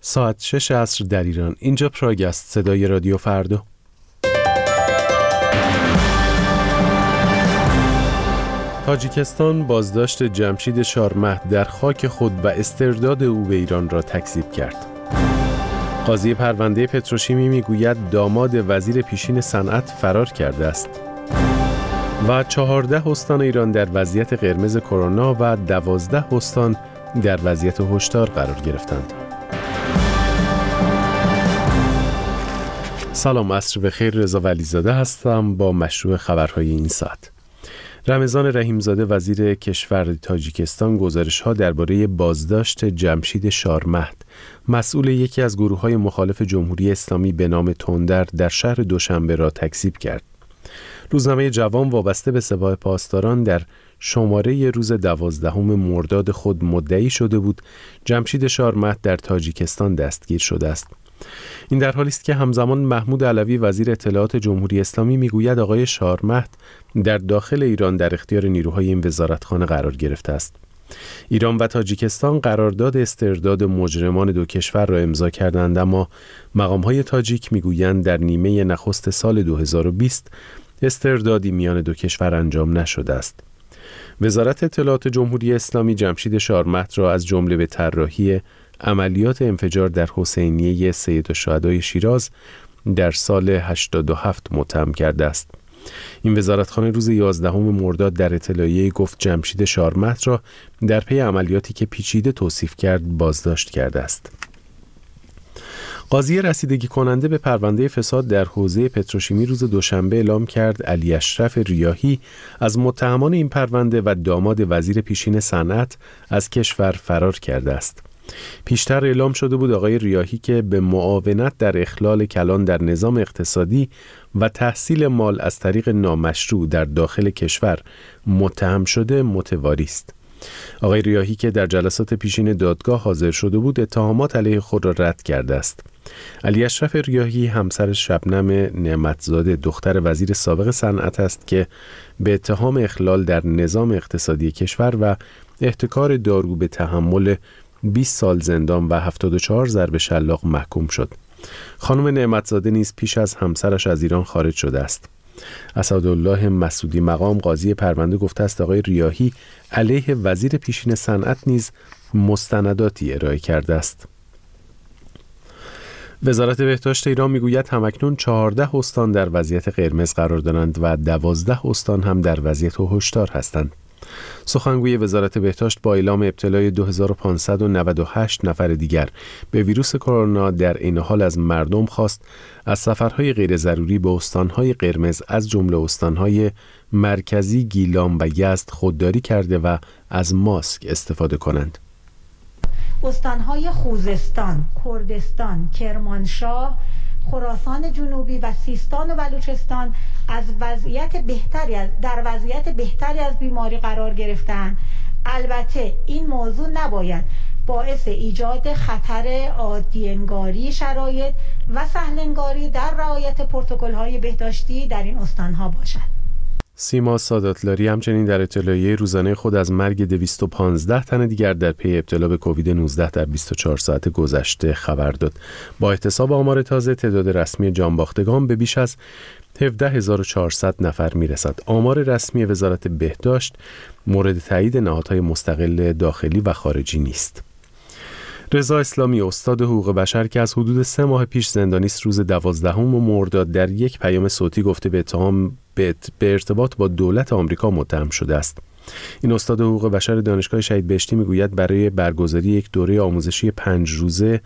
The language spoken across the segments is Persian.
ساعت 6 عصر در ایران. اینجا پراگ است، صدای رادیو فردا. تاجیکستان بازداشت جمشید شارمهد در خاک خود و استرداد او به ایران را تکذیب کرد. قاضی پرونده پتروشیمی میگوید داماد وزیر پیشین صنعت فرار کرده است. و 14 استان ایران در وضعیت قرمز کرونا و 12 استان در وضعیت هشدار قرار گرفتند. سلام، عصر بخیر. رضا ولیزاده هستم با مشروع خبرهای این ساعت. رمضان رحیمزاده وزیر کشور تاجیکستان گزارش‌ها درباره بازداشت جمشید شارمهد، مسئول یکی از گروه‌های مخالف جمهوری اسلامی به نام تندر در شهر دوشنبه را تکذیب کرد. روزنامه جوان وابسته به سپاه پاسداران در شماره روز 12 مرداد خود مدعی شده بود جمشید شارمهد در تاجیکستان دستگیر شده است. این در حالی است که همزمان محمود علوی وزیر اطلاعات جمهوری اسلامی میگوید آقای شارمهد در داخل ایران در اختیار نیروهای این وزارتخانه قرار گرفته است. ایران و تاجیکستان قرارداد استرداد مجرمان دو کشور را امضا کردند، اما مقام‌های تاجیک میگویند در نیمه نخست سال 2020 استردادی میان دو کشور انجام نشده است. وزارت اطلاعات جمهوری اسلامی جمشید شارمهد را از جمله به طراحی عملیات انفجار در حسینیه سید الشهدای شیراز در سال 87 متهم کرده است. این وزارتخانه روز 11 مرداد در اطلاعیه گفت جمشید شارمهد را در پی عملیاتی که پیچیده توصیف کرد بازداشت کرده است. قاضی رسیدگی کننده به پرونده فساد در حوزه پتروشیمی روز دوشنبه اعلام کرد علی اشرف ریاحی از متهمان این پرونده و داماد وزیر پیشین صنعت از کشور فرار کرده است. پیشتر اعلام شده بود آقای ریاحی که به معاونت در اخلال کلان در نظام اقتصادی و تحصیل مال از طریق نامشروع در داخل کشور متهم شده متواری است. آقای ریاحی که در جلسات پیشین دادگاه حاضر شده بود اتهامات علیه خود را رد کرده است. علی اشرف ریاحی همسر شبنم نعمتزاده دختر وزیر سابق صنعت است که به اتهام اخلال در نظام اقتصادی کشور و احتکار دارو به تحمل 20 سال زندان و 74 ضرب شلاق محکوم شد. خانم نعمتزاده نیز پیش از همسرش از ایران خارج شده است. اسدالله مسعودی مقام قاضی پرونده گفته است آقای ریاحی علیه وزیر پیشین صنعت نیز مستنداتی ارائه کرده است. وزارت بهداشت ایران میگوید همکنون 14 استان در وضعیت قرمز قرار دارند و 12 استان هم در وضعیت هشدار هستند. سخنگوی وزارت بهداشت با اعلام ابتلای 2598 نفر دیگر به ویروس کرونا در این حال از مردم خواست از سفرهای غیر ضروری به استانهای قرمز از جمله استانهای مرکزی، گیلان و یزد خودداری کرده و از ماسک استفاده کنند. استانهای خوزستان، کردستان، کرمانشاه، خراسان جنوبی و سیستان و بلوچستان در وضعیت بهتری از بیماری قرار گرفتند. البته این موضوع نباید باعث ایجاد خطر عادی‌انگاری شرایط و سهل‌انگاری در رعایت پروتکل‌های بهداشتی در این استانها باشد. سیما ساداتلاری همچنین در اطلاعیه روزانه خود از مرگ 215 تن دیگر در پی ابتلا به کووید 19 در 24 ساعت گذشته خبر داد. با احتساب آمار تازه تعداد رسمی جانباختگان به بیش از 17400 نفر میرسد. آمار رسمی وزارت بهداشت مورد تایید نهادهای مستقل داخلی و خارجی نیست. رضا اسلامی استاد حقوق بشر که از حدود 3 ماه پیش زندانی است روز 12 مرداد در یک پیام صوتی گفته به اتهام به ارتباط با دولت آمریکا متهم شده است. این استاد حقوق بشر دانشگاه شهید بهشتی میگوید برای برگزاری یک دوره آموزشی 5 روزه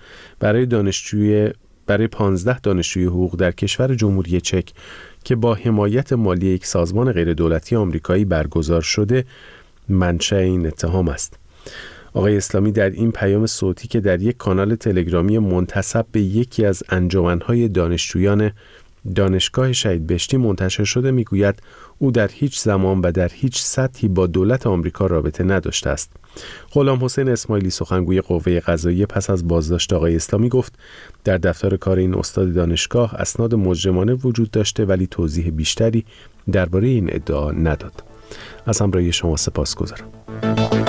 برای 15 دانشجوی حقوق در کشور جمهوری چک که با حمایت مالی یک سازمان غیر دولتی آمریکایی برگزار شده منشأ این اتهام است. آقای اسلامی در این پیام صوتی که در یک کانال تلگرامی منتسب به یکی از انجمن‌های دانشجویان دانشگاه شهید بهشتی منتشر شده میگوید او در هیچ زمان و در هیچ سطحی با دولت آمریکا رابطه نداشته است. غلام حسین اسماعیلی سخنگوی قوه قضاییه پس از بازداشت آقای اسلامی گفت در دفتر کار این استاد دانشگاه اسناد مجرمانه وجود داشته ولی توضیح بیشتری درباره این ادعا نداد. از همراهی شما سپاسگزارم.